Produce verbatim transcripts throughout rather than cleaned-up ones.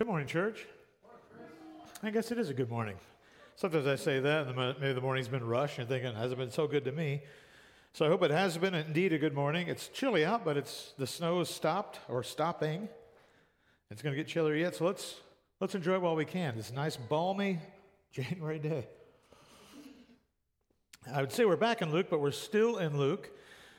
Good morning, church. I guess it is a good morning. Sometimes I say that, and maybe the morning's been rushed, and you're thinking, has it been so good to me? So I hope it has been indeed a good morning. It's chilly out, but it's the snow has stopped, or stopping. It's going to get chillier yet, so let's let's enjoy it while we can. This nice, balmy January day. I would say we're back in Luke, but we're still in Luke.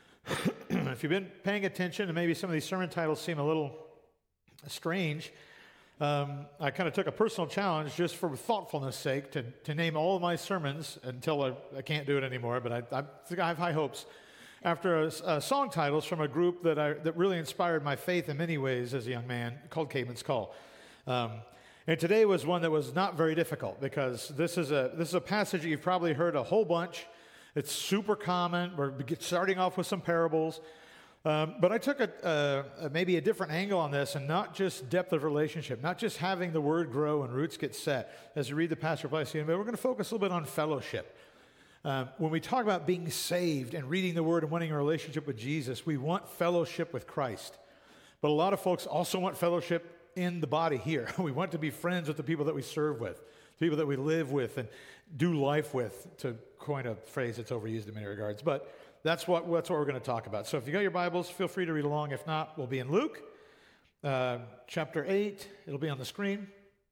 If you've been paying attention, and maybe some of these sermon titles seem a little strange, um, I kind of took a personal challenge just for thoughtfulness' sake to, to name all of my sermons until I, I can't do it anymore, but I, I think I have high hopes. After a, a song titles from a group that I, that really inspired my faith in many ways as a young man, called Caedmon's Call. Um, and today was one that was not very difficult because this is a this is a passage that you've probably heard a whole bunch. It's super common. We're starting off with some parables. Um, but I took a, a, maybe a different angle on this, and not just depth of relationship, not just having the word grow and roots get set. As you read the passage, but we're going to focus a little bit on fellowship. Um, when we talk about being saved and reading the word and wanting a relationship with Jesus, we want fellowship with Christ. But a lot of folks also want fellowship in the body here. We want to be friends with the people that we serve with, the people that we live with and do life with, to coin a phrase that's overused in many regards. But That's what, that's what we're going to talk about. So if you got your Bibles, feel free to read along. If not, we'll be in Luke, uh, chapter eight. It'll be on the screen.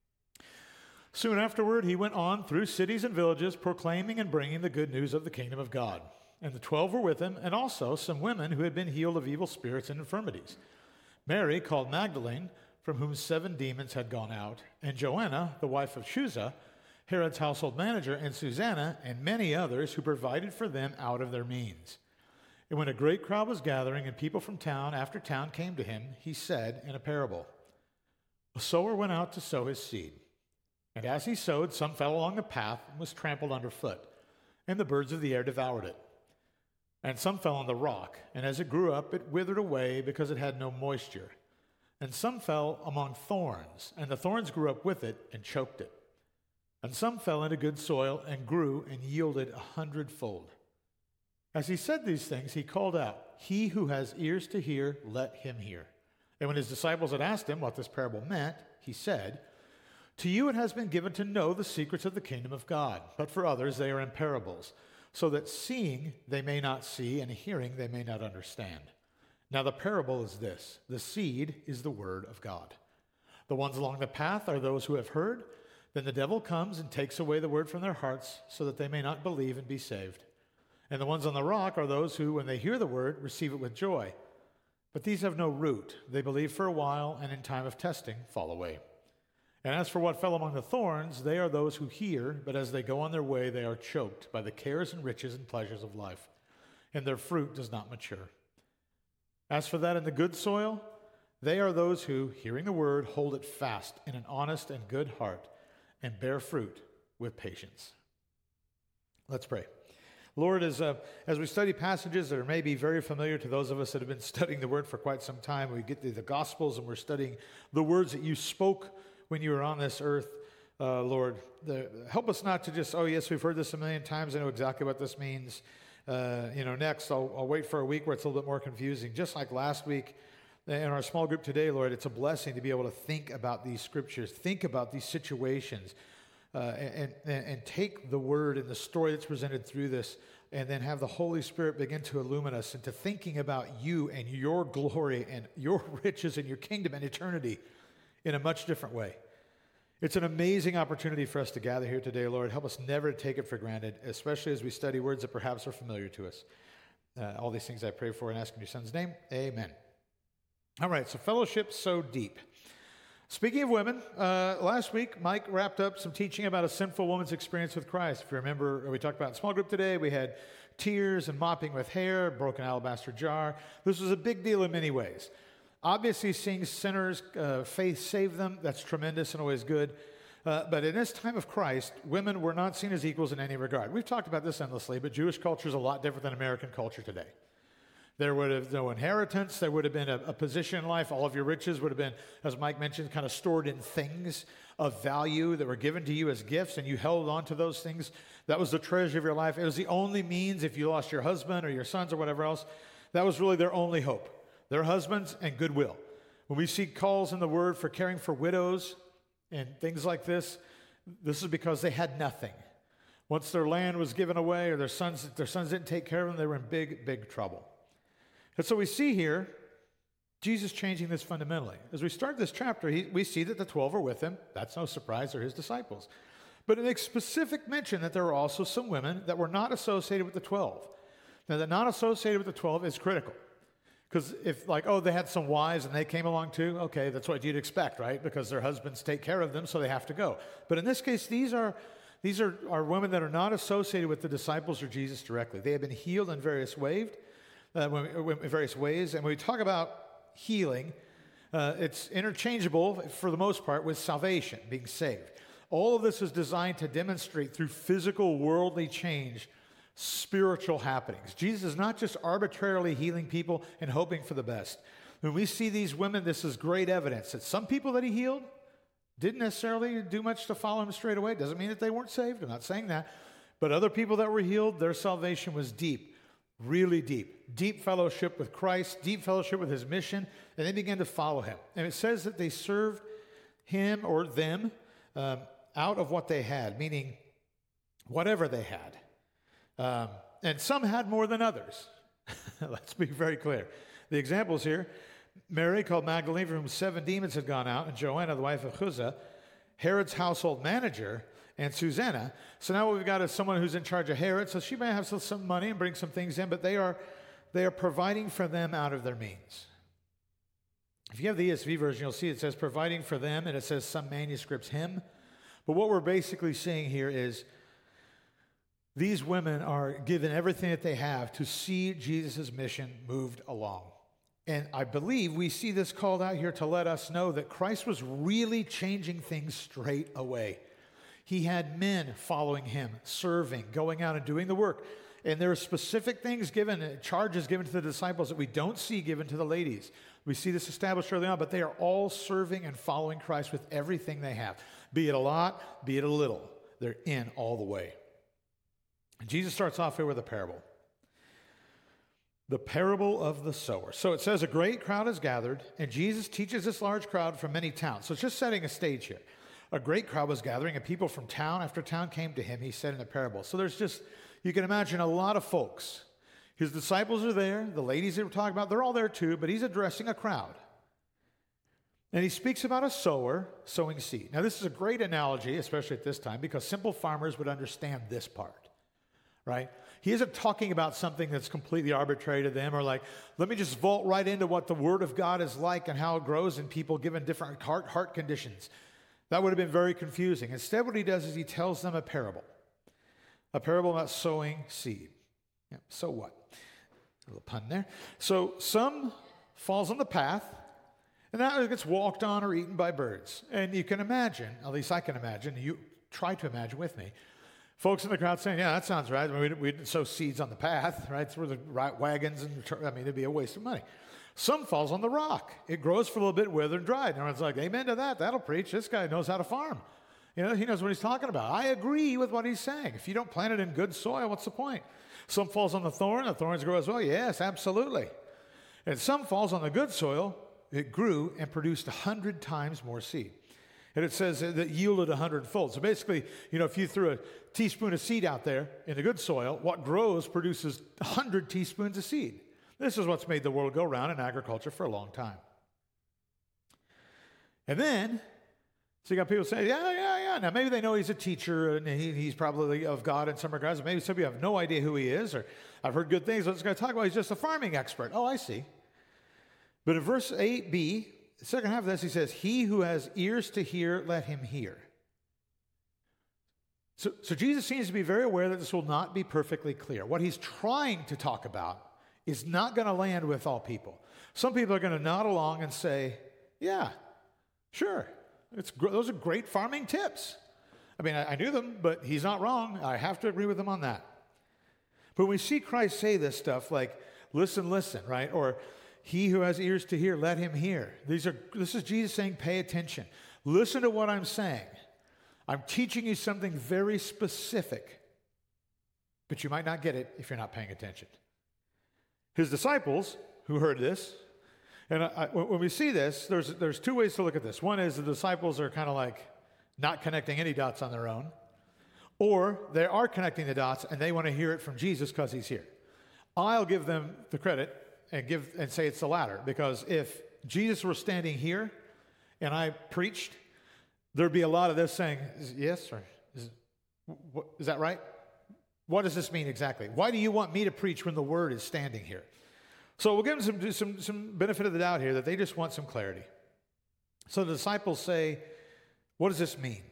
Soon afterward, he went on through cities and villages, proclaiming and bringing the good news of the kingdom of God. And the twelve were with him, and also some women who had been healed of evil spirits and infirmities. Mary, called Magdalene, from whom seven demons had gone out, and Joanna, the wife of Chuza, Herod's household manager, and Susanna, and many others who provided for them out of their means. And when a great crowd was gathering and people from town after town came to him, he said in a parable, a sower went out to sow his seed. And as he sowed, some fell along the path and was trampled underfoot, and the birds of the air devoured it. And some fell on the rock, and as it grew up, it withered away because it had no moisture. And some fell among thorns, and the thorns grew up with it and choked it. And some fell into good soil and grew and yielded a hundredfold. As he said these things, he called out, he who has ears to hear, let him hear. And when his disciples had asked him what this parable meant, he said, to you it has been given to know the secrets of the kingdom of God, but for others they are in parables, so that seeing they may not see, and hearing they may not understand. Now the parable is this, the seed is the word of God. The ones along the path are those who have heard. Then the devil comes and takes away the word from their hearts so that they may not believe and be saved. And the ones on the rock are those who, when they hear the word, receive it with joy. But these have no root. They believe for a while, and in time of testing, fall away. And as for what fell among the thorns, they are those who hear, but as they go on their way, they are choked by the cares and riches and pleasures of life, and their fruit does not mature. As for that in the good soil, they are those who, hearing the word, hold it fast in an honest and good heart, and bear fruit with patience. Let's pray. Lord, as, uh, as we study passages that are maybe very familiar to those of us that have been studying the Word for quite some time, we get to the Gospels and we're studying the words that you spoke when you were on this earth, uh, Lord. The, help us not to just, oh yes, we've heard this a million times, I know exactly what this means. Uh, you know, next I'll, I'll wait for a week where it's a little bit more confusing. Just like last week, in our small group today, Lord, it's a blessing to be able to think about these scriptures, think about these situations, uh, and, and, and take the word and the story that's presented through this, and then have the Holy Spirit begin to illumine us into thinking about you and your glory and your riches and your kingdom and eternity in a much different way. It's an amazing opportunity for us to gather here today, Lord. Help us never to take it for granted, especially as we study words that perhaps are familiar to us. Uh, all these things I pray for and ask in your Son's name. Amen. All right, so fellowship so deep. Speaking of women, uh, last week Mike wrapped up some teaching about a sinful woman's experience with Christ. If you remember, we talked about in small group today, we had tears and mopping with hair, broken alabaster jar. This was a big deal in many ways. Obviously, seeing sinners' uh, faith save them, that's tremendous and always good. Uh, but in this time of Christ, women were not seen as equals in any regard. We've talked about this endlessly, but Jewish culture is a lot different than American culture today. There would have no inheritance. There would have been a, a position in life. All of your riches would have been, as Mike mentioned, kind of stored in things of value that were given to you as gifts, and you held on to those things. That was the treasure of your life. It was the only means, if you lost your husband or your sons or whatever else, that was really their only hope. Their husbands and goodwill. When we see calls in the Word for caring for widows, and things like this, this is because they had nothing. Once their land was given away or their sons, their sons didn't take care of them, they were in big, big trouble. And so we see here Jesus changing this fundamentally. As we start this chapter, he, we see that the twelve are with him. That's no surprise, they're his disciples. But it makes specific mention that there were also some women that were not associated with the twelve. Now, the not associated with the twelve is critical. Because if, like, oh, they had some wives and they came along too, okay, that's what you'd expect, right? Because their husbands take care of them, so they have to go. But in this case, these are these are, are women that are not associated with the disciples or Jesus directly. They have been healed in various ways, uh, in various ways. And when we talk about healing, uh, it's interchangeable for the most part with salvation, being saved. All of this is designed to demonstrate through physical, worldly change, spiritual happenings. Jesus is not just arbitrarily healing people and hoping for the best. When we see these women, this is great evidence that some people that he healed didn't necessarily do much to follow him straight away. Doesn't mean that they weren't saved. I'm not saying that. But other people that were healed, their salvation was deep, really deep. Deep fellowship with Christ, deep fellowship with his mission, and they began to follow him. And it says that they served him or them um, out of what they had, meaning whatever they had. Um, and some had more than others. Let's be very clear. The examples here, Mary, called Magdalene, from whom seven demons had gone out, and Joanna, the wife of Chuza, Herod's household manager, and Susanna. So now what we've got is someone who's in charge of Herod, so she may have some, some money and bring some things in, but they are, they are providing for them out of their means. If you have the E S V version, you'll see it says providing for them, and it says some manuscripts him. But what we're basically seeing here is these women are given everything that they have to see Jesus' mission moved along. And I believe we see this called out here to let us know that Christ was really changing things straight away. He had men following him, serving, going out and doing the work. And there are specific things given, charges given to the disciples that we don't see given to the ladies. We see this established early on, but they are all serving and following Christ with everything they have. Be it a lot, be it a little. They're in all the way. And Jesus starts off here with a parable. The parable of the sower. So it says a great crowd is gathered, and Jesus teaches this large crowd from many towns. So it's just setting a stage here. A great crowd was gathering, and people from town after town came to him, he said in the parable. So there's just, you can imagine a lot of folks. His disciples are there. The ladies that we're talking about, they're all there too, but he's addressing a crowd. And he speaks about a sower sowing seed. Now, this is a great analogy, especially at this time, because simple farmers would understand this part, right? He isn't talking about something that's completely arbitrary to them or like, let me just vault right into what the Word of God is like and how it grows in people given different heart, heart conditions. That would have been very confusing. Instead, what he does is he tells them a parable, a parable about sowing seed. Yeah, so what? A little pun there. So some falls on the path, and that gets walked on or eaten by birds. And you can imagine, at least I can imagine, you try to imagine with me, folks in the crowd saying, yeah, that sounds right. I mean, we, didn't, we didn't sow seeds on the path, right? It's where the right wagons, and I mean, it'd be a waste of money. Some falls on the rock. It grows for a little bit, withered and dried. And everyone's like, amen to that. That'll preach. This guy knows how to farm. You know, he knows what he's talking about. I agree with what he's saying. If you don't plant it in good soil, what's the point? Some falls on the thorn. The thorns grow as well. Yes, absolutely. And some falls on the good soil. It grew and produced a hundred times more seed. And it says that yielded a hundredfold. So basically, you know, if you threw a teaspoon of seed out there in the good soil, what grows produces a hundred teaspoons of seed. This is what's made the world go round in agriculture for a long time. And then, so you got people saying, yeah, yeah, yeah. Now, maybe they know he's a teacher and he, he's probably of God in some regards. Maybe some of you have no idea who he is, or I've heard good things. What's going to talk about? He's just a farming expert. Oh, I see. But in verse eight b, the second half of this, he says, he who has ears to hear, let him hear. So, so Jesus seems to be very aware that this will not be perfectly clear. What he's trying to talk about is not going to land with all people. Some people are going to nod along and say, yeah, sure. It's, those are great farming tips. I mean, I, I knew them, but he's not wrong. I have to agree with him on that. But when we see Christ say this stuff like, listen, listen, right? Or he who has ears to hear, let him hear. These are, this is Jesus saying, pay attention. Listen to what I'm saying. I'm teaching you something very specific, but you might not get it if you're not paying attention. His disciples who heard this, and I, when we see this, there's, there's two ways to look at this. One is the disciples are kind of like, not connecting any dots on their own, or they are connecting the dots and they want to hear it from Jesus because he's here. I'll give them the credit and give and say it's the latter, because if Jesus were standing here and I preached, there'd be a lot of this saying, yes, or is, what, is that right? What does this mean exactly? Why do you want me to preach when the word is standing here? So we'll give them some, some, some benefit of the doubt here that they just want some clarity. So the disciples say, what does this mean?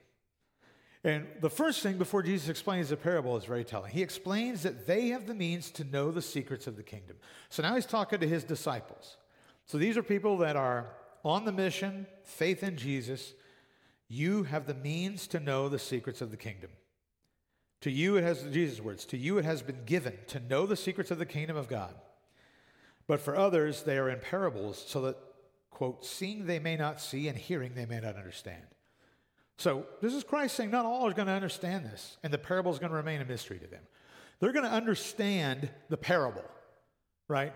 And the first thing before Jesus explains the parable is very telling. He explains that they have the means to know the secrets of the kingdom. So now he's talking to his disciples. So these are people that are on the mission, faith in Jesus. You have the means to know the secrets of the kingdom. To you it has, Jesus' words, to you it has been given to know the secrets of the kingdom of God. But for others, they are in parables, so that, quote, seeing they may not see and hearing they may not understand. So this is Christ saying not all are going to understand this, and the parable is going to remain a mystery to them. They're going to understand the parable, right?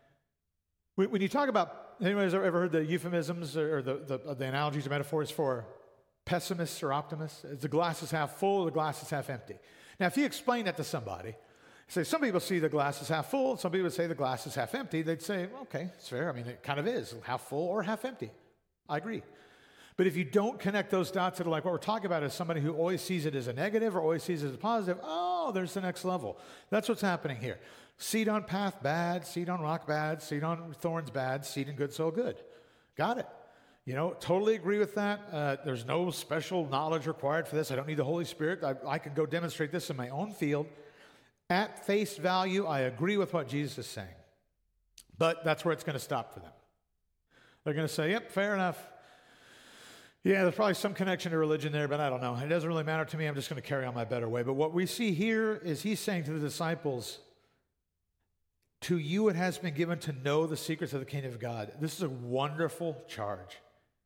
When you talk about, anybody's ever heard the euphemisms or the, the, the analogies or metaphors for pessimists or optimists? The glass is half full, the glass is half empty. Now, if you explain that to somebody, say some people see the glass is half full, some people say the glass is half empty, they'd say, okay, it's fair. I mean, it kind of is, half full or half empty. I agree. But if you don't connect those dots that are like what we're talking about as somebody who always sees it as a negative or always sees it as a positive, oh, there's the next level. That's what's happening here. Seed on path, bad. Seed on rock, bad. Seed on thorns, bad. Seed in good soil, good. Got it. You know, totally agree with that. Uh, there's no special knowledge required for this. I don't need the Holy Spirit. I, I can go demonstrate this in my own field. At face value, I agree with what Jesus is saying. But that's where it's going to stop for them. They're going to say, yep, fair enough. Yeah, there's probably some connection to religion there, but I don't know. It doesn't really matter to me. I'm just going to carry on my better way. But what we see here is he's saying to the disciples, to you it has been given to know the secrets of the kingdom of God. This is a wonderful charge.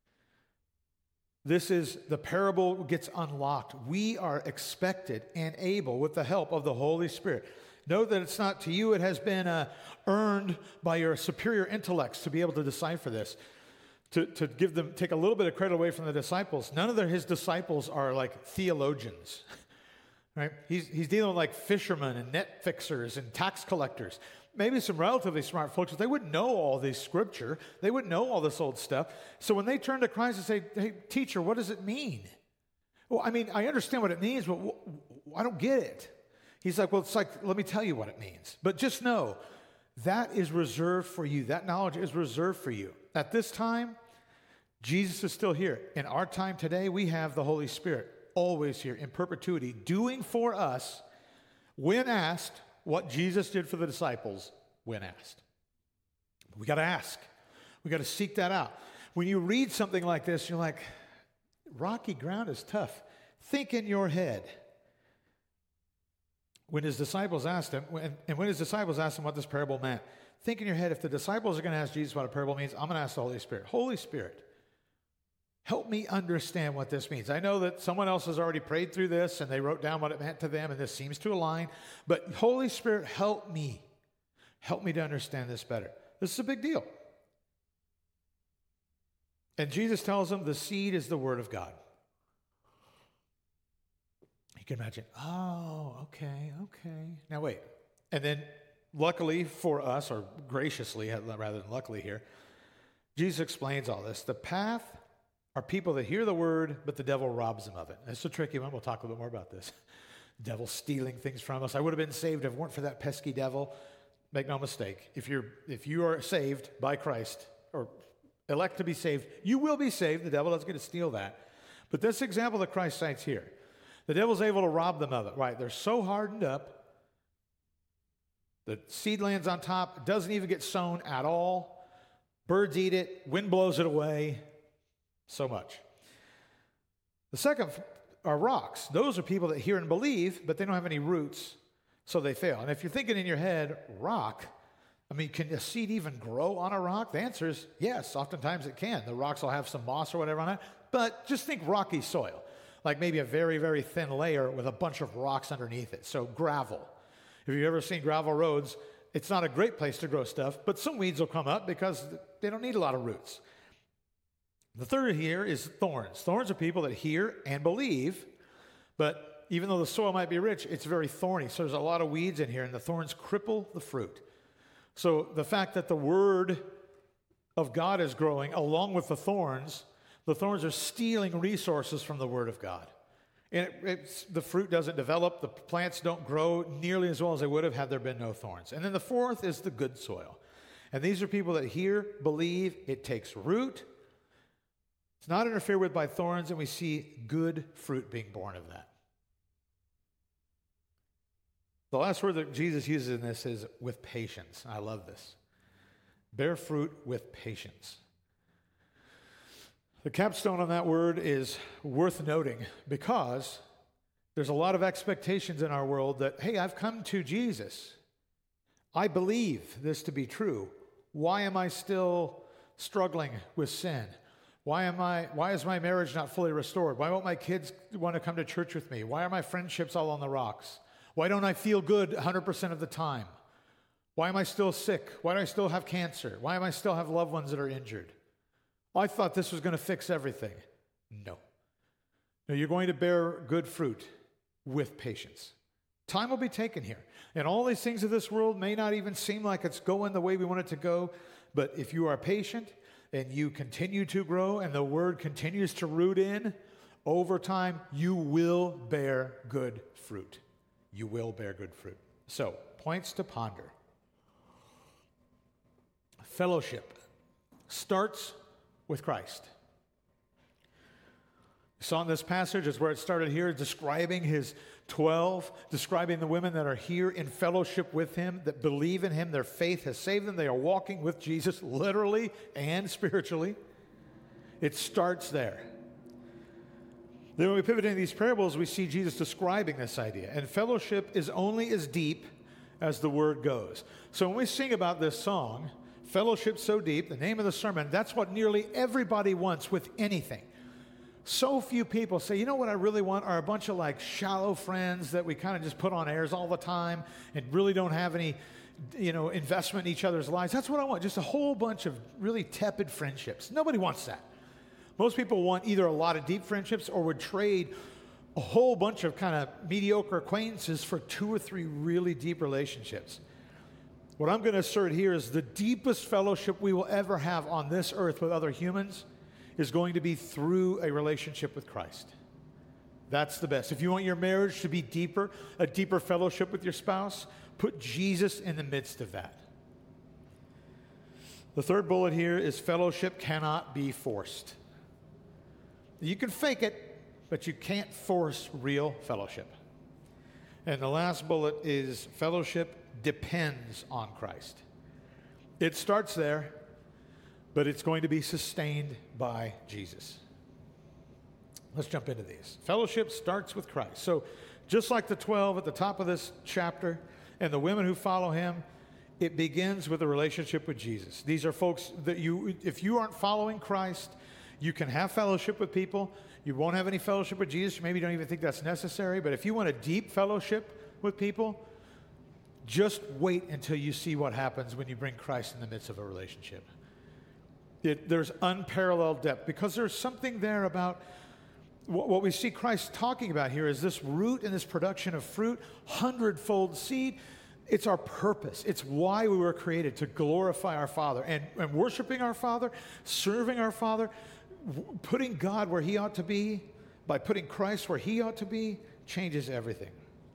This is, the parable gets unlocked. We are expected and able, with the help of the Holy Spirit. Know that it's not to you, it has been uh, earned by your superior intellects to be able to decipher this. To, to give them, take a little bit of credit away from the disciples. None of their, his disciples are like theologians, right? He's, he's dealing with like fishermen and net fixers and tax collectors. Maybe some relatively smart folks, but they wouldn't know all this scripture. They wouldn't know all this old stuff. So when they turn to Christ and say, hey, teacher, what does it mean? Well, I mean, I understand what it means, but w- I don't get it. He's like, well, it's like, let me tell you what it means. But just know, that is reserved for you. That knowledge is reserved for you. At this time, Jesus is still here. In our time today, we have the Holy Spirit always here in perpetuity, doing for us, when asked, what Jesus did for the disciples when asked. We got to ask. We got to seek that out. When you read something like this, you're like, rocky ground is tough. Think in your head. When his disciples asked him, and when his disciples asked him what this parable meant, think in your head, if the disciples are going to ask Jesus what a parable means, I'm going to ask the Holy Spirit. Holy Spirit, help me understand what this means. I know that someone else has already prayed through this and they wrote down what it meant to them, and this seems to align. But Holy Spirit, help me. Help me to understand this better. This is a big deal. And Jesus tells them the seed is the word of God. You can imagine, oh, okay, okay. Now wait. And then luckily for us, or graciously rather than luckily here, Jesus explains all this. The path are people that hear the word, but the devil robs them of it. It's a tricky one. We'll talk a little bit more about this. Devil stealing things from us. I would have been saved if it weren't for that pesky devil. Make no mistake. If you're if you are saved by Christ, or elect to be saved, you will be saved. The devil doesn't get to steal that. But this example that Christ cites here, the devil's able to rob them of it. Right? They're so hardened up. The seed lands on top. It doesn't even get sown at all. Birds eat it. Wind blows it away. So much. The second are rocks. Those are people that hear and believe, but they don't have any roots, so they fail. And if you're thinking in your head, rock, I mean, can a seed even grow on a rock? The answer is yes, oftentimes it can. The rocks will have some moss or whatever on it, but just think rocky soil, like maybe a very, very thin layer with a bunch of rocks underneath it. So gravel. If you've ever seen gravel roads, it's not a great place to grow stuff, but some weeds will come up because they don't need a lot of roots. The third here is thorns. Thorns are people that hear and believe, but even though the soil might be rich, it's very thorny. So there's a lot of weeds in here, and the thorns cripple the fruit. So the fact that the word of God is growing along with the thorns, the thorns are stealing resources from the word of God. And it, it's, the fruit doesn't develop, the plants don't grow nearly as well as they would have had there been no thorns. And then the fourth is the good soil. And these are people that hear, believe, it takes root. It's not interfered with by thorns, and we see good fruit being born of that. The last word that Jesus uses in this is with patience. I love this. Bear fruit with patience. The capstone on that word is worth noting because there's a lot of expectations in our world that, hey, I've come to Jesus. I believe this to be true. Why am I still struggling with sin? Why am I, why is my marriage not fully restored? Why won't my kids want to come to church with me? Why are my friendships all on the rocks? Why don't I feel good one hundred percent of the time? Why am I still sick? Why do I still have cancer? Why am I still have loved ones that are injured? I thought this was going to fix everything. No. No, you're going to bear good fruit with patience. Time will be taken here. And all these things of this world may not even seem like it's going the way we want it to go, but if you are patient and you continue to grow and the word continues to root in, over time, you will bear good fruit. You will bear good fruit. So, points to ponder. Fellowship starts with Christ. You saw in this passage is where it started here, describing his twelve, describing the women that are here in fellowship with him, that believe in him. Their faith has saved them. They are walking with Jesus literally and spiritually. It starts there. Then when we pivot into these parables, we see Jesus describing this idea. And fellowship is only as deep as the word goes. So when we sing about this song, fellowship so deep, the name of the sermon, that's what nearly everybody wants with anything. So few people say, you know what I really want are a bunch of like shallow friends that we kind of just put on airs all the time and really don't have any, you know, investment in each other's lives. That's what I want, just a whole bunch of really tepid friendships. Nobody wants that. Most people want either a lot of deep friendships or would trade a whole bunch of kind of mediocre acquaintances for two or three really deep relationships. What I'm going to assert here is the deepest fellowship we will ever have on this earth with other humans is going to be through a relationship with Christ. That's the best. If you want your marriage to be deeper, a deeper fellowship with your spouse, put Jesus in the midst of that. The third bullet here is fellowship cannot be forced. You can fake it, but you can't force real fellowship. And the last bullet is fellowship depends on Christ. It starts there, but it's going to be sustained by Jesus. Let's jump into these. Fellowship starts with Christ. So just like the twelve at the top of this chapter and the women who follow him, it begins with a relationship with Jesus. These are folks that you, if you aren't following Christ, you can have fellowship with people. You won't have any fellowship with Jesus. Maybe you don't even think that's necessary. But if you want a deep fellowship with people, just wait until you see what happens when you bring Christ in the midst of a relationship. It, there's unparalleled depth because there's something there about what, what we see Christ talking about here is this root and this production of fruit, hundredfold seed. It's our purpose. It's why we were created, to glorify our Father. And, and worshiping our Father, serving our Father, w- putting God where he ought to be, by putting Christ where he ought to be, changes everything.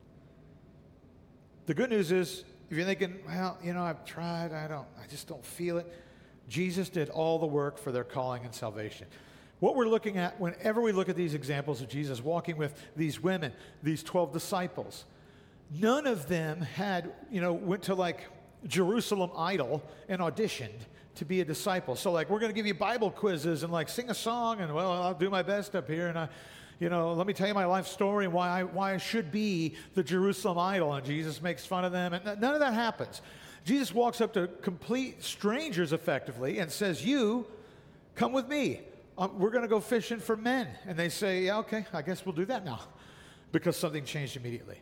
The good news is, if you're thinking, well, you know, I've tried, I don't, I just don't feel it. Jesus did all the work for their calling and salvation. What we're looking at, whenever we look at these examples of Jesus walking with these women, these twelve disciples, none of them had, you know, went to like Jerusalem Idol and auditioned to be a disciple. So like, we're going to give you Bible quizzes and like sing a song and, well, I'll do my best up here and I, you know, let me tell you my life story and why I, why I should be the Jerusalem Idol. And Jesus makes fun of them. And none of that happens. Jesus walks up to complete strangers effectively and says, you come with me. Um, we're going to go fishing for men. And they say, yeah, okay, I guess we'll do that now, because something changed immediately.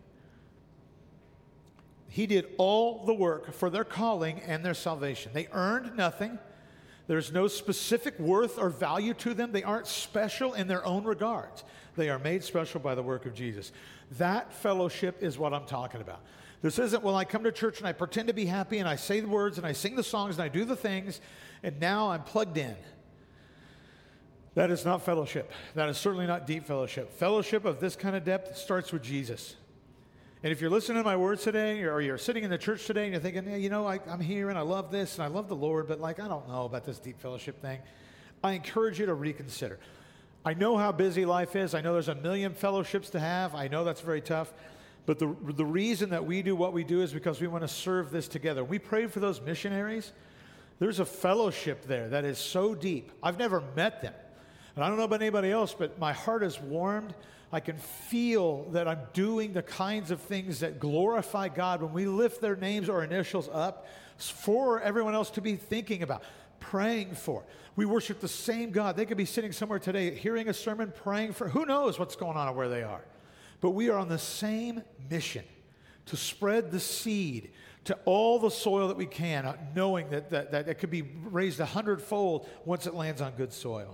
He did all the work for their calling and their salvation. They earned nothing. There's no specific worth or value to them. They aren't special in their own regards. They are made special by the work of Jesus. That fellowship is what I'm talking about. This isn't, well, I come to church and I pretend to be happy and I say the words and I sing the songs and I do the things and now I'm plugged in. That is not fellowship. That is certainly not deep fellowship. Fellowship of this kind of depth starts with Jesus. And if you're listening to my words today, or you're sitting in the church today and you're thinking, yeah, you know, I, I'm here and I love this and I love the Lord, but like, I don't know about this deep fellowship thing, I encourage you to reconsider. I know how busy life is. I know there's a million fellowships to have. I know that's very tough. But the, the reason that we do what we do is because we want to serve this together. We prayed for those missionaries. There's a fellowship there that is so deep. I've never met them. And I don't know about anybody else, but my heart is warmed. I can feel that I'm doing the kinds of things that glorify God when we lift their names or initials up for everyone else to be thinking about, praying for. We worship the same God. They could be sitting somewhere today hearing a sermon, praying for, who knows what's going on and where they are. But we are on the same mission to spread the seed to all the soil that we can, knowing that, that, that it could be raised a hundredfold once it lands on good soil.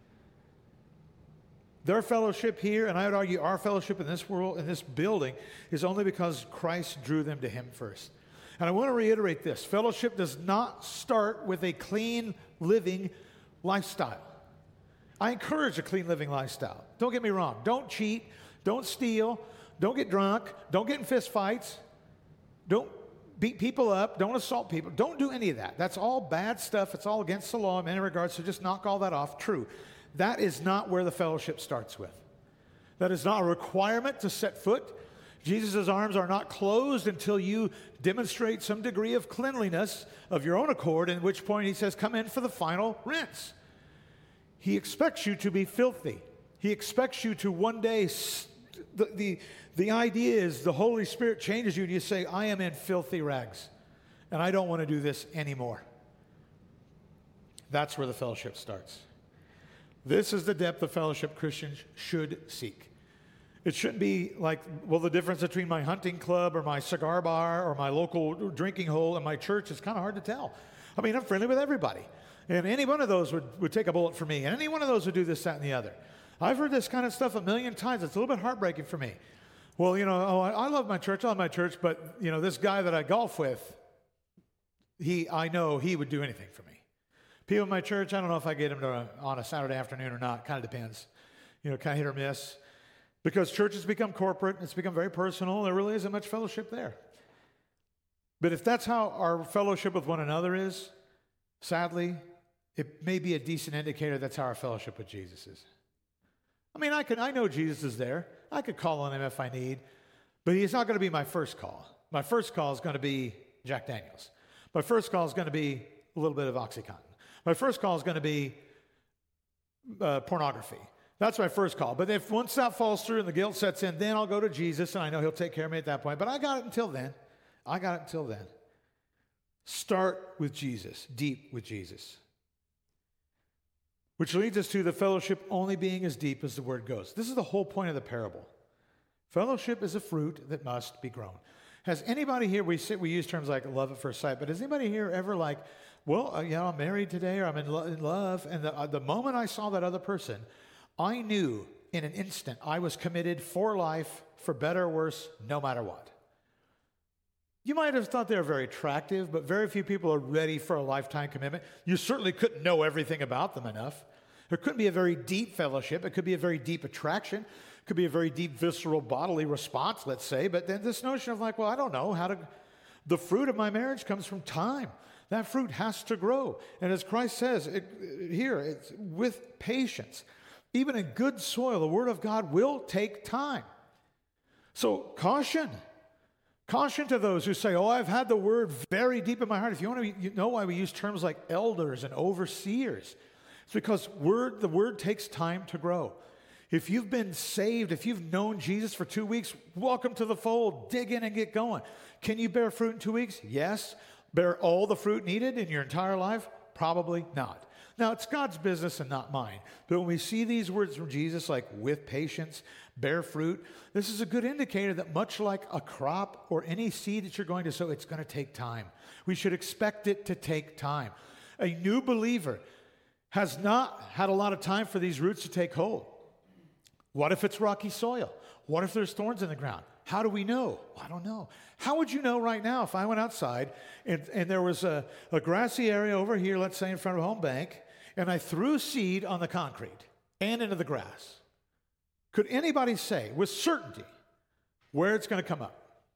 Their fellowship here, and I would argue our fellowship in this world, in this building, is only because Christ drew them to him first. And I want to reiterate this. Fellowship does not start with a clean living lifestyle. I encourage a clean living lifestyle. Don't get me wrong. Don't cheat. Don't steal. Don't get drunk. Don't get in fist fights. Don't beat people up. Don't assault people. Don't do any of that. That's all bad stuff. It's all against the law in many regards, so just knock all that off. True. That is not where the fellowship starts with. That is not a requirement to set foot. Jesus' arms are not closed until you demonstrate some degree of cleanliness of your own accord, at which point he says, come in for the final rinse. He expects you to be filthy. He expects you to one day, the, the, the idea is the Holy Spirit changes you and you say, I am in filthy rags and I don't want to do this anymore. That's where the fellowship starts. This is the depth of fellowship Christians should seek. It shouldn't be like, well, the difference between my hunting club or my cigar bar or my local drinking hole and my church is kind of hard to tell. I mean, I'm friendly with everybody. And any one of those would, would take a bullet for me. And any one of those would do this, that, and the other. I've heard this kind of stuff a million times. It's a little bit heartbreaking for me. Well, you know, oh, I, I love my church. I love my church. But, you know, this guy that I golf with, he, I know he would do anything for me. People in my church, I don't know if I get them to a, on a Saturday afternoon or not. Kind of depends. You know, kind of hit or miss. Because church has become corporate. It's become very personal. There really isn't much fellowship there. But if that's how our fellowship with one another is, sadly, it may be a decent indicator that's how our fellowship with Jesus is. I mean, I could, I know Jesus is there. I could call on him if I need. But he's not going to be my first call. My first call is going to be Jack Daniels. My first call is going to be a little bit of OxyContin. My first call is going to be uh, pornography. That's my first call. But if once that falls through and the guilt sets in, then I'll go to Jesus, and I know he'll take care of me at that point. But I got it until then. I got it until then. Start with Jesus, deep with Jesus. Which leads us to the fellowship only being as deep as the word goes. This is the whole point of the parable. Fellowship is a fruit that must be grown. Has anybody here, we sit, we use terms like love at first sight, but has anybody here ever like, well, uh, you know, I'm married today or I'm in, lo- in love, and the, uh, the moment I saw that other person, I knew in an instant I was committed for life, for better or worse, no matter what. You might have thought they were very attractive, but very few people are ready for a lifetime commitment. You certainly couldn't know everything about them enough. There couldn't be a very deep fellowship. It could be a very deep attraction. It could be a very deep visceral bodily response, let's say. But then this notion of like, well, I don't know how to... The fruit of my marriage comes from time. That fruit has to grow. And as Christ says it, here, it's with patience. Even in good soil, the Word of God will take time. So caution. Caution to those who say, oh, I've had the Word very deep in my heart. If you want to you know why we use terms like elders and overseers, it's because word, the Word takes time to grow. If you've been saved, if you've known Jesus for two weeks, welcome to the fold. Dig in and get going. Can you bear fruit in two weeks? Yes. Bear all the fruit needed in your entire life? Probably not. Now, it's God's business and not mine. But when we see these words from Jesus, like with patience, bear fruit, this is a good indicator that much like a crop or any seed that you're going to sow, it's going to take time. We should expect it to take time. A new believer has not had a lot of time for these roots to take hold. What if it's rocky soil? What if there's thorns in the ground? How do we know? Well, I don't know. How would you know right now if I went outside and, and there was a, a grassy area over here, let's say in front of home bank, and I threw seed on the concrete and into the grass? Could anybody say with certainty where it's going to come up?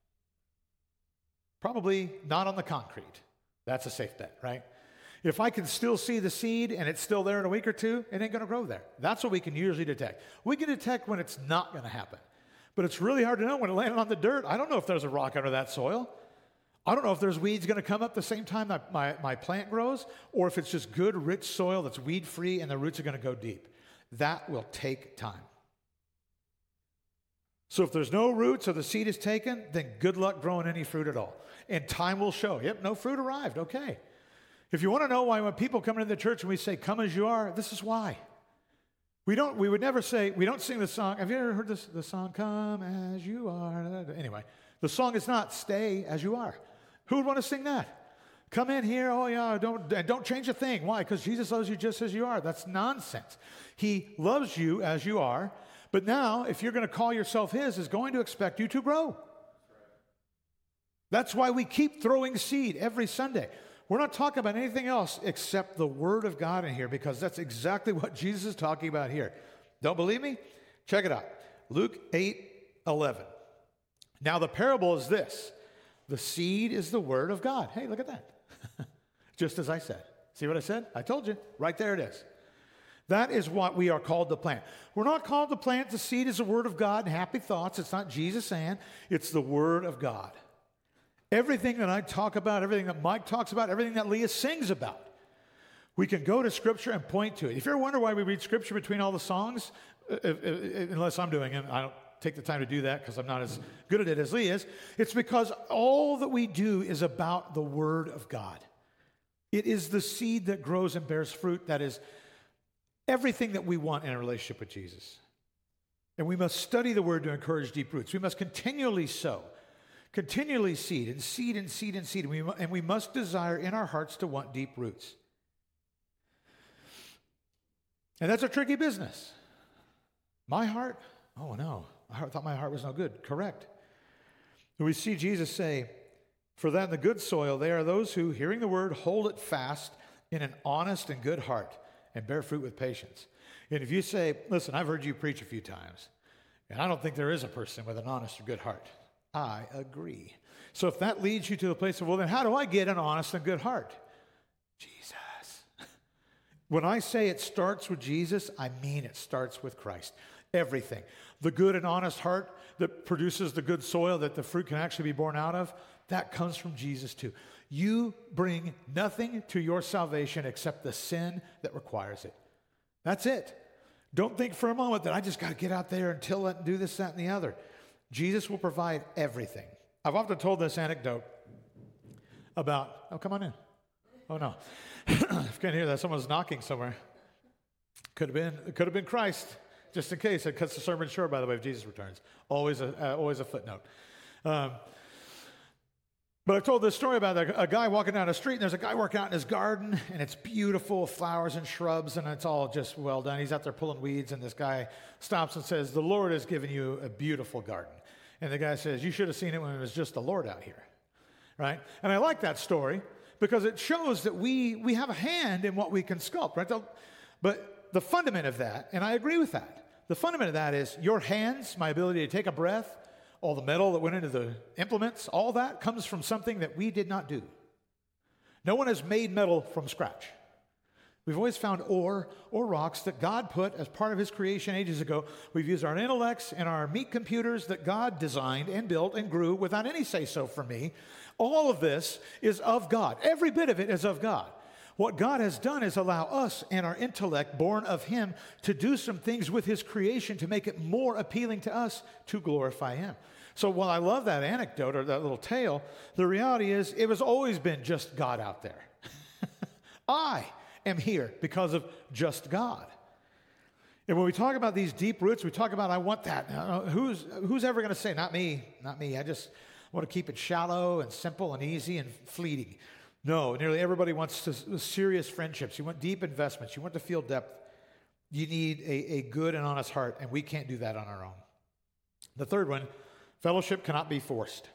Probably not on the concrete. That's a safe bet, right? If I can still see the seed and it's still there in a week or two, it ain't going to grow there. That's what we can usually detect. We can detect when it's not going to happen. But it's really hard to know when it landed on the dirt. I don't know if there's a rock under that soil. I don't know if there's weeds going to come up the same time that my, my plant grows, or if it's just good, rich soil that's weed-free and the roots are going to go deep. That will take time. So if there's no roots or the seed is taken, then good luck growing any fruit at all. And time will show. Yep, no fruit arrived. Okay. If you want to know why when people come into the church and we say, come as you are, this is why. We don't. We would never say, we don't sing the song. Have you ever heard this, the song, come as you are? Anyway, the song is not stay as you are. Who would want to sing that? Come in here, oh yeah, don't, don't change a thing. Why? Because Jesus loves you just as you are. That's nonsense. He loves you as you are, but now, if you're going to call yourself his, is going to expect you to grow. That's why we keep throwing seed every Sunday. We're not talking about anything else except the Word of God in here, because that's exactly what Jesus is talking about here. Don't believe me? Check it out. Luke eight eleven. Now the parable is this. The seed is the Word of God. Hey, look at that. Just as I said. See what I said? I told you. Right there it is. That is what we are called to plant. We're not called to plant. The seed is the Word of God and happy thoughts. It's not Jesus saying. It's the Word of God. Everything that I talk about, everything that Mike talks about, everything that Leah sings about, we can go to Scripture and point to it. If you ever wonder why we read Scripture between all the songs, if, if, unless I'm doing it, I don't take the time to do that because I'm not as good at it as Leah is, it's because all that we do is about the Word of God. It is the seed that grows and bears fruit that is everything that we want in a relationship with Jesus. And we must study the Word to encourage deep roots. We must continually sow. Continually seed and seed and seed and seed. And we, and we must desire in our hearts to want deep roots. And that's a tricky business. My heart? Oh, no. I thought my heart was no good. Correct. We see Jesus say, for that in the good soil, they are those who, hearing the word, hold it fast in an honest and good heart and bear fruit with patience. And if you say, listen, I've heard you preach a few times, and I don't think there is a person with an honest or good heart. I agree. So if that leads you to the place of, well, then how do I get an honest and good heart? Jesus. When I say it starts with Jesus, I mean it starts with Christ. Everything. The good and honest heart that produces the good soil that the fruit can actually be born out of, that comes from Jesus too. You bring nothing to your salvation except the sin that requires it. That's it. Don't think for a moment that I just got to get out there and till it and do this, that, and the other. Jesus will provide everything. I've often told this anecdote about, oh, come on in. Oh, no. If you can't hear that, someone's knocking somewhere. Could have been, it could have been Christ, just in case. It cuts the sermon short, by the way, if Jesus returns. Always a, uh, always a footnote. Um, but I've told this story about a, a guy walking down the street, and there's a guy working out in his garden, and it's beautiful, flowers and shrubs, and it's all just well done. He's out there pulling weeds, and this guy stops and says, the Lord has given you a beautiful garden. And the guy says, you should have seen it when it was just the Lord out here, right? And I like that story because it shows that we, we have a hand in what we can sculpt, right? But the fundament of that, and I agree with that, the fundament of that is your hands, my ability to take a breath, all the metal that went into the implements, all that comes from something that we did not do. No one has made metal from scratch. We've always found ore or rocks that God put as part of his creation ages ago. We've used our intellects and our meat computers that God designed and built and grew without any say-so from me. All of this is of God. Every bit of it is of God. What God has done is allow us and our intellect, born of him, to do some things with his creation to make it more appealing to us to glorify him. So while I love that anecdote or that little tale, the reality is it has always been just God out there. I am here because of just God. And when we talk about these deep roots, we talk about, I want that. Now, who's, who's ever going to say, not me, not me. I just want to keep it shallow and simple and easy and fleeting. No, nearly everybody wants to, serious friendships. You want deep investments. You want to feel depth. You need a, a good and honest heart, and we can't do that on our own. The third one, fellowship cannot be forced.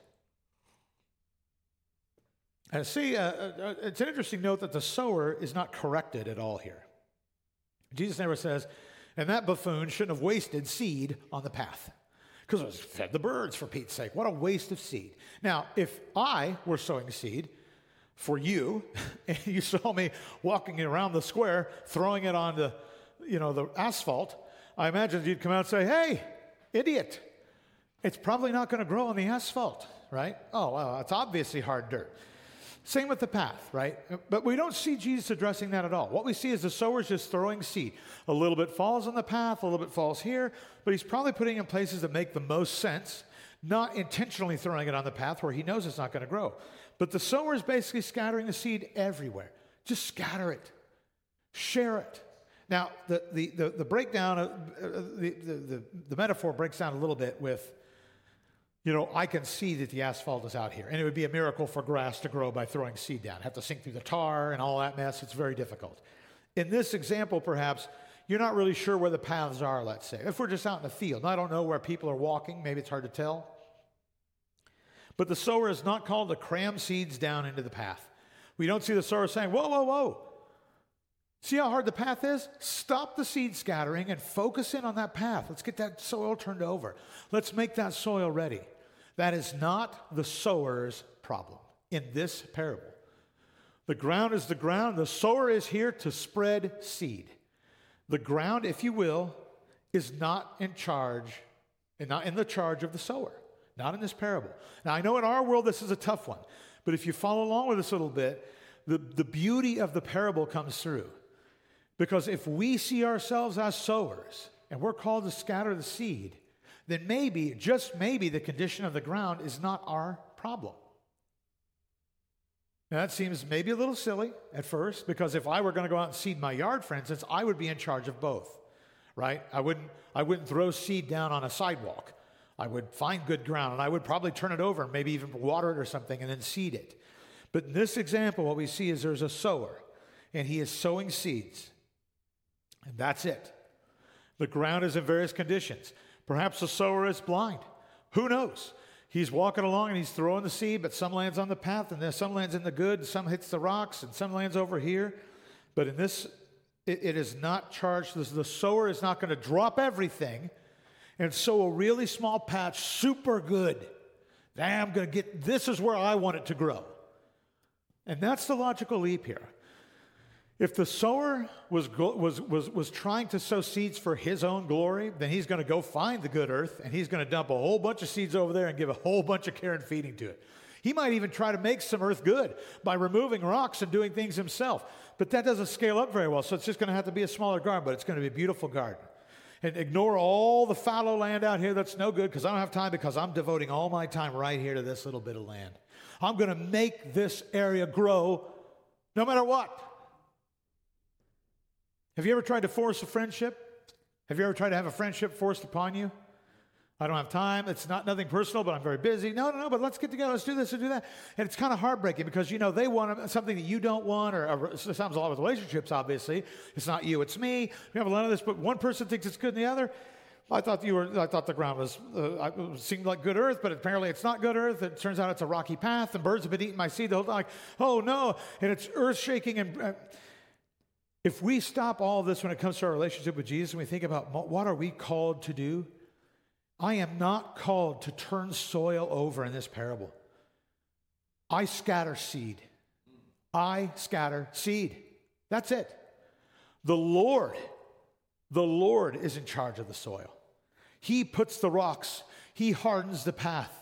And see, uh, uh, it's an interesting note that the sower is not corrected at all here. Jesus never says, and that buffoon shouldn't have wasted seed on the path because it was fed the birds, for Pete's sake. What a waste of seed. Now, if I were sowing seed for you, and you saw me walking around the square, throwing it on the, you know, the asphalt, I imagine you'd come out and say, hey, idiot, it's probably not going to grow on the asphalt, right? Oh, well, it's obviously hard dirt. Same with the path, right? But we don't see Jesus addressing that at all. What we see is the sower's just throwing seed. A little bit falls on the path, a little bit falls here, but he's probably putting it in places that make the most sense, not intentionally throwing it on the path where he knows it's not going to grow. But the sower is basically scattering the seed everywhere. Just scatter it. Share it. Now, the, the, the, the breakdown, of, uh, the, the, the, the metaphor breaks down a little bit with, you know, I can see that the asphalt is out here. And it would be a miracle for grass to grow by throwing seed down. Have to sink through the tar and all that mess. It's very difficult. In this example, perhaps, you're not really sure where the paths are, let's say. If we're just out in the field, and I don't know where people are walking, maybe it's hard to tell. But the sower is not called to cram seeds down into the path. We don't see the sower saying, whoa, whoa, whoa. See how hard the path is? Stop the seed scattering and focus in on that path. Let's get that soil turned over. Let's make that soil ready. That is not the sower's problem in this parable. The ground is the ground. The sower is here to spread seed. The ground, if you will, is not in charge, and not in the charge of the sower. Not in this parable. Now, I know in our world this is a tough one, but if you follow along with us a little bit, the, the beauty of the parable comes through. Because if we see ourselves as sowers and we're called to scatter the seed, then maybe, just maybe, the condition of the ground is not our problem. Now, that seems maybe a little silly at first, because if I were going to go out and seed my yard, for instance, I would be in charge of both, right? I wouldn't, I wouldn't throw seed down on a sidewalk. I would find good ground, and I would probably turn it over and maybe even water it or something and then seed it. But in this example, what we see is there's a sower, and he is sowing seeds. And that's it. The ground is in various conditions. Perhaps the sower is blind. Who knows? He's walking along and he's throwing the seed, but some lands on the path, and then some lands in the good, and some hits the rocks, and some lands over here. But in this, it, it is not charged. The, the sower is not going to drop everything and sow a really small patch, super good. I'm going to get, this is where I want it to grow. And that's the logical leap here. If the sower was, was, was, was trying to sow seeds for his own glory, then he's going to go find the good earth, and he's going to dump a whole bunch of seeds over there and give a whole bunch of care and feeding to it. He might even try to make some earth good by removing rocks and doing things himself. But that doesn't scale up very well, so it's just going to have to be a smaller garden, but it's going to be a beautiful garden. And ignore all the fallow land out here that's no good, because I don't have time, because I'm devoting all my time right here to this little bit of land. I'm going to make this area grow no matter what. Have you ever tried to force a friendship? Have you ever tried to have a friendship forced upon you? I don't have time. It's not nothing personal, but I'm very busy. No, no, no, but let's get together. Let's do this and do that. And it's kind of heartbreaking because, you know, they want something that you don't want, or, or it sounds a lot with relationships, obviously. It's not you, it's me. We have a lot of this, but one person thinks it's good than the other. I thought you were. I thought the ground was uh, it seemed like good earth, but apparently it's not good earth. It turns out it's a rocky path, and birds have been eating my seed the whole time. Like, oh, no, and it's earth shaking. And uh, if we stop all of this when it comes to our relationship with Jesus and we think about what are we called to do, I am not called to turn soil over in this parable. I scatter seed. I scatter seed. That's it. The Lord, the Lord is in charge of the soil. He puts the rocks. He hardens the path.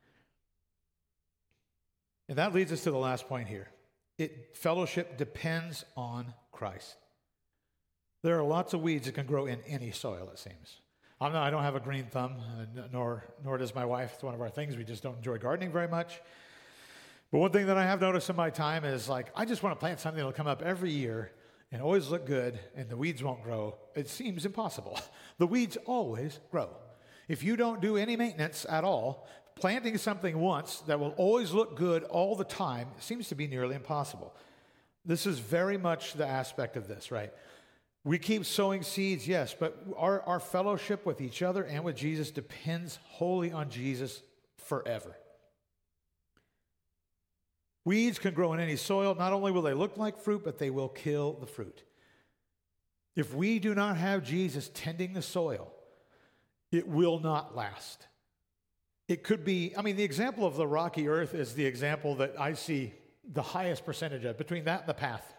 And that leads us to the last point here. It, fellowship depends on Christ. There are lots of weeds that can grow in any soil, it seems. I'm not, I don't have a green thumb, uh, nor, nor does my wife. It's one of our things. We just don't enjoy gardening very much. But one thing that I have noticed in my time is, like, I just want to plant something that will come up every year and always look good, and the weeds won't grow. It seems impossible. The weeds always grow. If you don't do any maintenance at all, planting something once that will always look good all the time seems to be nearly impossible. This is very much the aspect of this, right? We keep sowing seeds, yes, but our, our fellowship with each other and with Jesus depends wholly on Jesus forever. Weeds can grow in any soil. Not only will they look like fruit, but they will kill the fruit. If we do not have Jesus tending the soil, it will not last. It could be, I mean, the example of the rocky earth is the example that I see the highest percentage of, between that and the path.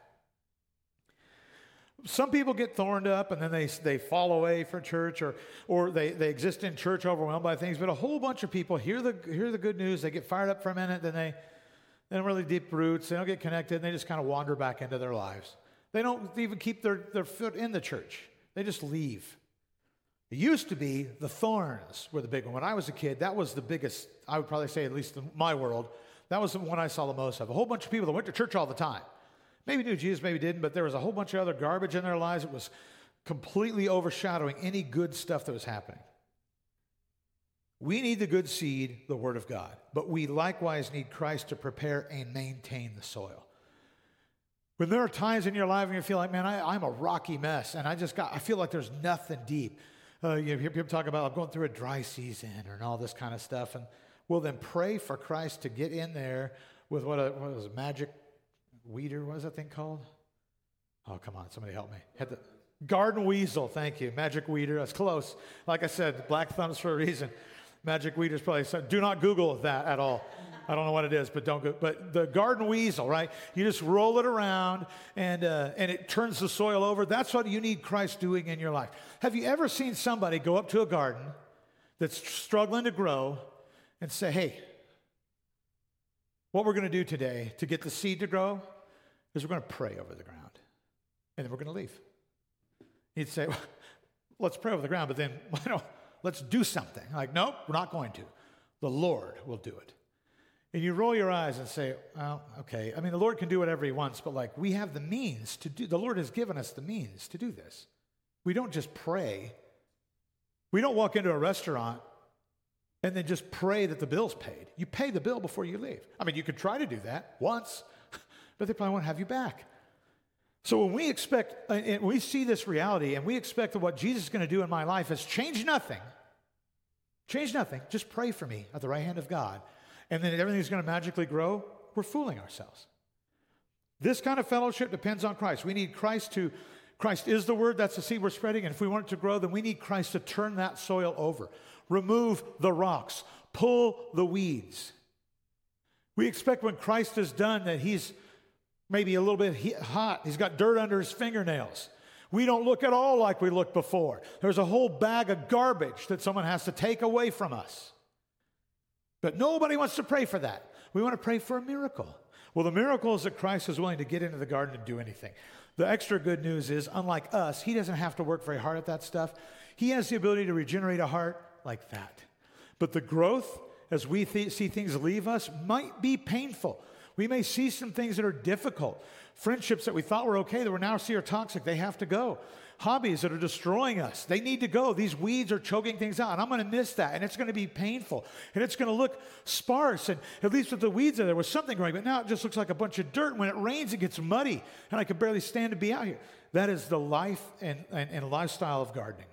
Some people get thorned up and then they they fall away from church, or or they, they exist in church overwhelmed by things, but a whole bunch of people hear the hear the good news, they get fired up for a minute, then they, they don't really deep roots, they don't get connected, and they just kind of wander back into their lives. They don't even keep their, their foot in the church. They just leave. It used to be the thorns were the big one. When I was a kid, that was the biggest, I would probably say, at least in my world, that was the one I saw the most of. A whole bunch of people that went to church all the time. Maybe knew Jesus, maybe didn't, but there was a whole bunch of other garbage in their lives. It was completely overshadowing any good stuff that was happening. We need the good seed, the Word of God, but we likewise need Christ to prepare and maintain the soil. When there are times in your life when you feel like, man, I, I'm a rocky mess, and I just got, I feel like there's nothing deep. Uh, you hear people talk about, I'm going through a dry season and all this kind of stuff, and well, then pray for Christ to get in there with what, a, what was a magic weeder, what was that thing called? Oh, come on, somebody help me. Had the garden weasel, thank you. Magic weeder, that's close. Like I said, black thumbs for a reason. Magic weeder is probably, so do not Google that at all. I don't know what it is, but don't go. But the garden weasel, right? You just roll it around and uh, and it turns the soil over. That's what you need Christ doing in your life. Have you ever seen somebody go up to a garden that's struggling to grow and say, hey, what we're going to do today to get the seed to grow is we're going to pray over the ground, and then we're going to leave. You'd say, well, let's pray over the ground, but then why don't, let's do something. Like, nope, we're not going to. The Lord will do it. And you roll your eyes and say, well, okay. I mean, the Lord can do whatever he wants, but like we have the means to do, the Lord has given us the means to do this. We don't just pray. We don't walk into a restaurant and then just pray that the bill's paid. You pay the bill before you leave. I mean, you could try to do that once, but they probably won't have you back. So when we expect, and we see this reality, and we expect that what Jesus is going to do in my life is change nothing, change nothing, just pray for me at the right hand of God, and then everything's going to magically grow, we're fooling ourselves. This kind of fellowship depends on Christ. We need Christ to, Christ is the word, that's the seed we're spreading, and if we want it to grow, then we need Christ to turn that soil over, remove the rocks, pull the weeds. We expect when Christ is done that he's maybe a little bit hot, he's got dirt under his fingernails. We don't look at all like we looked before. There's a whole bag of garbage that someone has to take away from us. But nobody wants to pray for that. We want to pray for a miracle. Well, the miracle is that Christ is willing to get into the garden and do anything. The extra good news is, unlike us, he doesn't have to work very hard at that stuff. He has the ability to regenerate a heart like that. But the growth, as we th- see things leave us, might be painful. We may see some things that are difficult. Friendships that we thought were okay that we now see are toxic, they have to go. Hobbies that are destroying us, they need to go. These weeds are choking things out, and I'm going to miss that, and it's going to be painful, and it's going to look sparse, and at least with the weeds there, there was something growing, but now it just looks like a bunch of dirt. When it rains, it gets muddy, and I can barely stand to be out here. That is the life and, and, and lifestyle of gardening.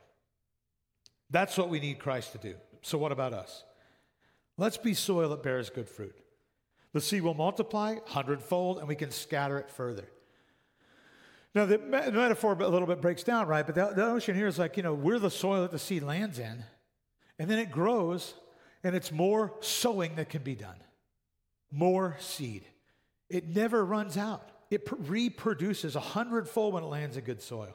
That's what we need Christ to do. So what about us? Let's be soil that bears good fruit. The seed will multiply hundredfold, and we can scatter it further. Now, the, me- the metaphor a little bit breaks down, right? But the, the notion here is like, you know, we're the soil that the seed lands in, and then it grows, and it's more sowing that can be done. More seed. It never runs out. It pr- reproduces a hundredfold when it lands in good soil.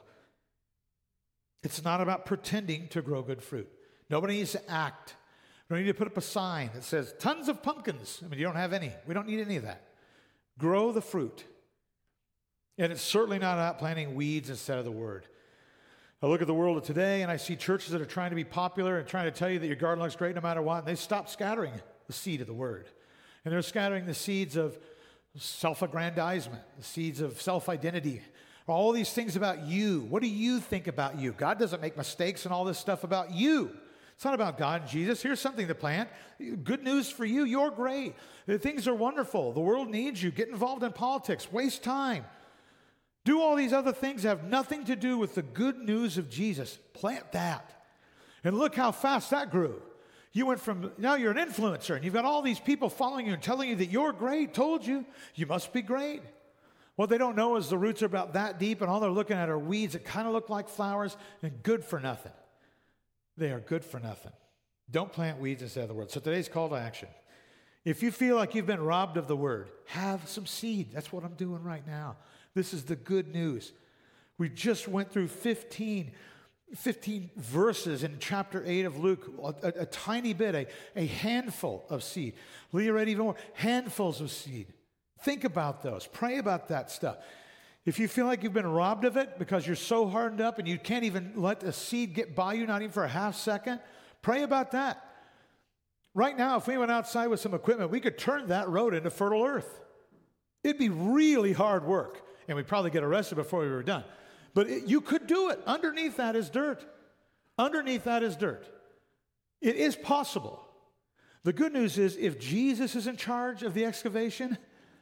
It's not about pretending to grow good fruit. Nobody needs to act. We don't need to put up a sign that says, tons of pumpkins. I mean, you don't have any. We don't need any of that. Grow the fruit. And it's certainly not about planting weeds instead of the word. I look at the world of today, and I see churches that are trying to be popular and trying to tell you that your garden looks great no matter what, and they stop scattering the seed of the word. And they're scattering the seeds of self-aggrandizement, the seeds of self-identity, all these things about you. What do you think about you? God doesn't make mistakes and all this stuff about you. It's not about God and Jesus. Here's something to plant. Good news for you. You're great. Things are wonderful. The world needs you. Get involved in politics. Waste time. Do all these other things that have nothing to do with the good news of Jesus. Plant that. And look how fast that grew. You went from, now you're an influencer, and you've got all these people following you and telling you that you're great. Told you. You must be great. What they don't know is the roots are about that deep, and all they're looking at are weeds that kind of look like flowers and good for nothing. They are good for nothing. Don't plant weeds instead of the word. So today's call to action. If you feel like you've been robbed of the word, have some seed. That's what I'm doing right now. This is the good news. We just went through fifteen, fifteen verses in chapter eight of Luke, a, a, a tiny bit, a, a handful of seed. Leah read even more, handfuls of seed. Think about those. Pray about that stuff. If you feel like you've been robbed of it because you're so hardened up and you can't even let a seed get by you, not even for a half second, pray about that. Right now, if we went outside with some equipment, we could turn that road into fertile earth. It'd be really hard work, and we'd probably get arrested before we were done. But it, you could do it. Underneath that is dirt. Underneath that is dirt. It is possible. The good news is if Jesus is in charge of the excavation,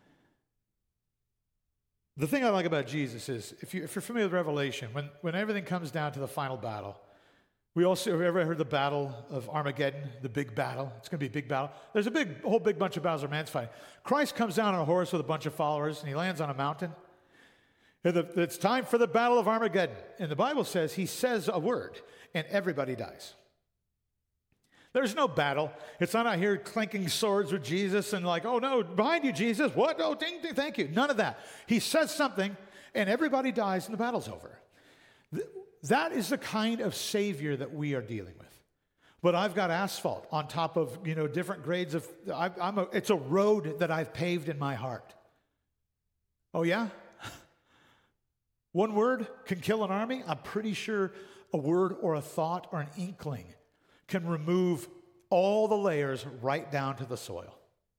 the thing I like about Jesus is, if, you, if you're familiar with Revelation, when, when everything comes down to the final battle, we also have ever heard the battle of Armageddon, the big battle. It's going to be a big battle. There's a big, a whole big bunch of battles where man's fighting. Christ comes down on a horse with a bunch of followers, and he lands on a mountain. And the, it's time for the battle of Armageddon. And the Bible says he says a word, and everybody dies. There's no battle. It's not out here clinking swords with Jesus and like, oh no, behind you, Jesus. What? Oh, ding, ding, thank you. None of that. He says something, and everybody dies, and the battle's over. That is the kind of Savior that we are dealing with. But I've got asphalt on top of, you know, different grades of, I, I'm a, it's a road that I've paved in my heart. Oh yeah? One word can kill an army? I'm pretty sure a word or a thought or an inkling can remove all the layers right down to the soil.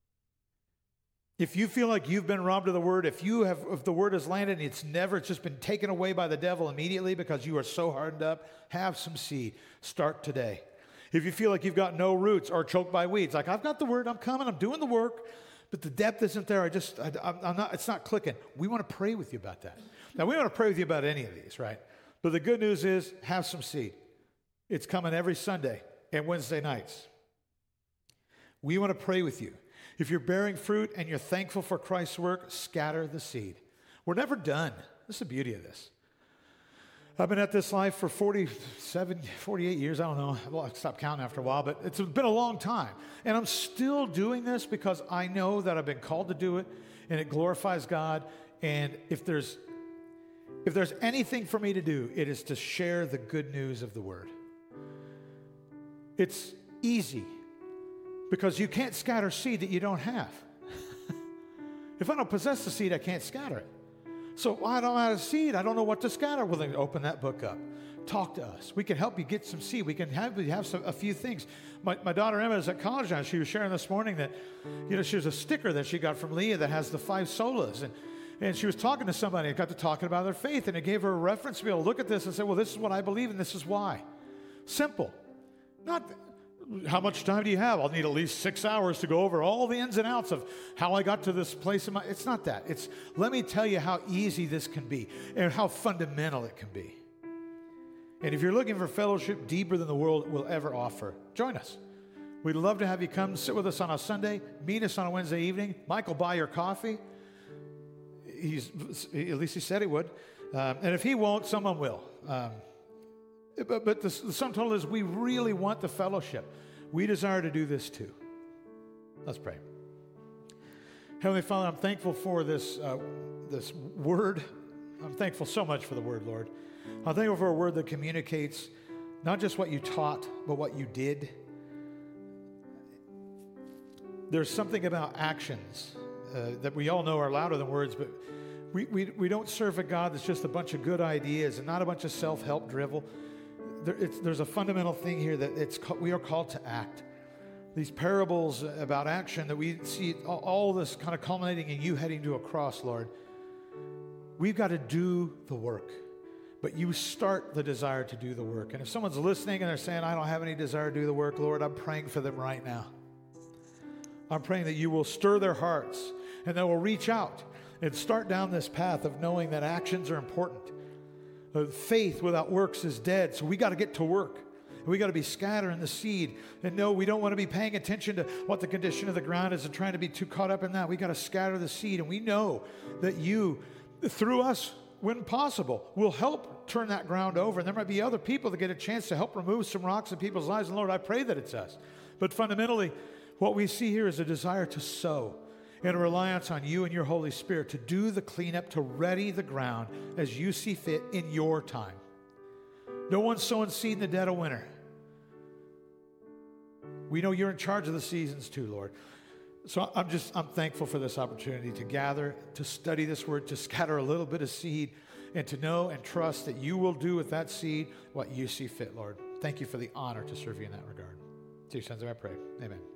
If you feel like you've been robbed of the word, if you have, if the word has landed and it's never, it's just been taken away by the devil immediately because you are so hardened up, have some seed. Start today. If you feel like you've got no roots or choked by weeds, like I've got the word, I'm coming, I'm doing the work, but the depth isn't there. I just, I, I'm not, it's not clicking. We want to pray with you about that. Now, we want to pray with you about any of these, right? But the good news is, have some seed. It's coming every Sunday and Wednesday nights. We want to pray with you. If you're bearing fruit and you're thankful for Christ's work, scatter the seed. We're never done. This is the beauty of this. I've been at this life for forty-seven, forty-eight years. I don't know. Well, I stopped counting after a while, but it's been a long time. And I'm still doing this because I know that I've been called to do it, and it glorifies God. And if there's if there's anything for me to do, it is to share the good news of the word. It's easy because you can't scatter seed that you don't have. If I don't possess the seed, I can't scatter it. So I don't have a seed. I don't know what to scatter. Well, then open that book up. Talk to us. We can help you get some seed. We can have you have some, a few things. My, my daughter Emma is at college now. She was sharing this morning that, you know, she was a sticker that she got from Leah that has the five solas. And, and she was talking to somebody and got to talking about their faith. And it gave her a reference to be able to look at this and say, well, this is what I believe and this is why. Simple. Not... How much time do you have? I'll need at least six hours to go over all the ins and outs of how I got to this place in my... It's not that. It's, let me tell you how easy this can be and how fundamental it can be. And if you're looking for fellowship deeper than the world will ever offer, join us. We'd love to have you come sit with us on a Sunday, meet us on a Wednesday evening. Mike will buy your coffee. He's, at least he said he would. Um, and if he won't, someone will. Um, But, but the, the sum total is we really want the fellowship. We desire to do this too. Let's pray. Heavenly Father, I'm thankful for this, uh, this word. I'm thankful so much for the word, Lord. I'm thankful for a word that communicates not just what you taught, but what you did. There's something about actions uh, that we all know are louder than words, but we, we, we don't serve a God that's just a bunch of good ideas and not a bunch of self-help drivel. There, it's, there's a fundamental thing here that it's we are called to act. These parables about action that we see, all, all this kind of culminating in you heading to a cross, Lord. We've got to do the work. but you start the desire to do the work. And if someone's listening and they're saying, I don't have any desire to do the work, Lord, I'm praying for them right now. I'm praying that you will stir their hearts and they will reach out and start down this path of knowing that actions are important. Uh, faith without works is dead, so we got to get to work. We got to be scattering the seed. And no, we don't want to be paying attention to what the condition of the ground is and trying to be too caught up in that. We got to scatter the seed. And we know that you, through us, when possible, will help turn that ground over. And there might be other people that get a chance to help remove some rocks in people's lives. And Lord, I pray that it's us. But fundamentally, what we see here is a desire to sow and a reliance on you and your Holy Spirit to do the cleanup, to ready the ground as you see fit in your time. No one's sowing seed in the dead of winter. We know you're in charge of the seasons too, Lord. So I'm just, I'm thankful for this opportunity to gather, to study this word, to scatter a little bit of seed, and to know and trust that you will do with that seed what you see fit, Lord. Thank you for the honor to serve you in that regard. To your sons, I pray. Amen.